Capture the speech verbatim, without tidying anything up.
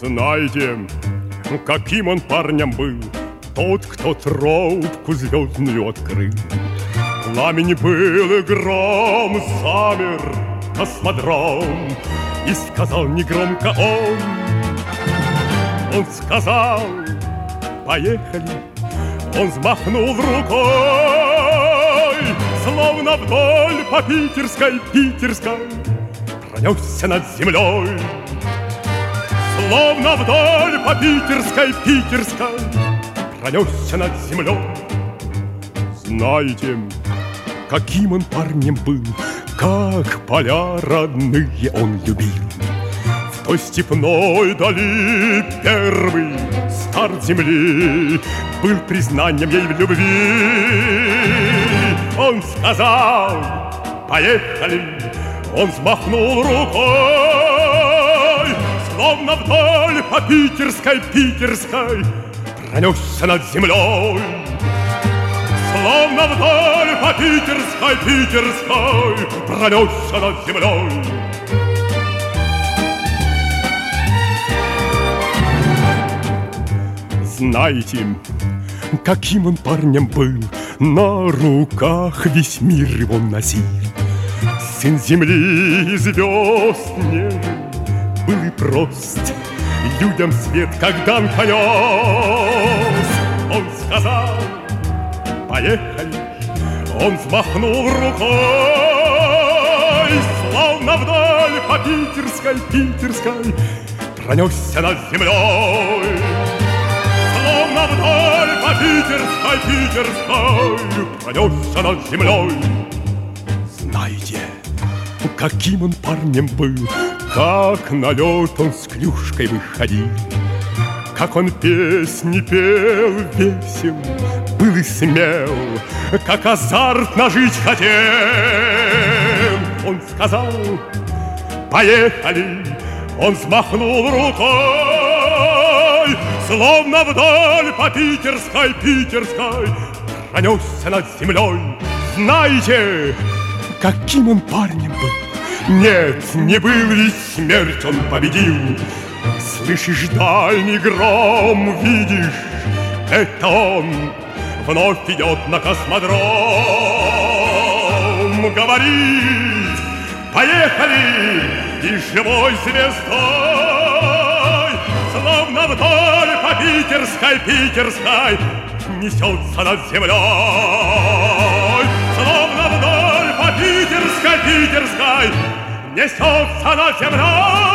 Знаете, каким он парнем был, тот, кто тропку звездную открыл. Пламени был и гром, замер космодром, и сказал негромко он. Он сказал: поехали. Он взмахнул рукой, словно вдоль по питерской, питерской пронесся над землей. Словно вдоль по питерской, питерской пронесся над землей. Знаете, каким он парнем был, как поля родные он любил. В той степной дали первый старт земли был признанием ей в любви. Он сказал: поехали. Он взмахнул рукой, словно вдоль по питерской, питерской пронесся над землей. Словно вдоль по питерской, питерской пронесся над землей. Знаете, каким он парнем был, на руках весь мир его носил. Сын земли и звезд нежен был и прост, людям свет как дан понес. Он сказал: поехали. Он взмахнул рукой, словно вдоль по питерской, питерской пронесся над землей. Словно вдоль по питерской, питерской пронесся над землей. Знаете, каким он парнем был, как на лед он с клюшкой выходил, как он песни пел весел, был и смел, как азартно жить хотел. Он сказал: поехали. Он взмахнул рукой, словно вдоль по питерской, питерской пронесся над землей. Знаете, каким он парнем был? Нет, не был, ведь смерть он победил. Слышишь дальний гром, видишь, это он вновь идет на космодром. Говорит: поехали, и живой звездой, словно вдоль по питерской, питерской несется над землей. Словно вдоль по питерской, питерской несется над землей.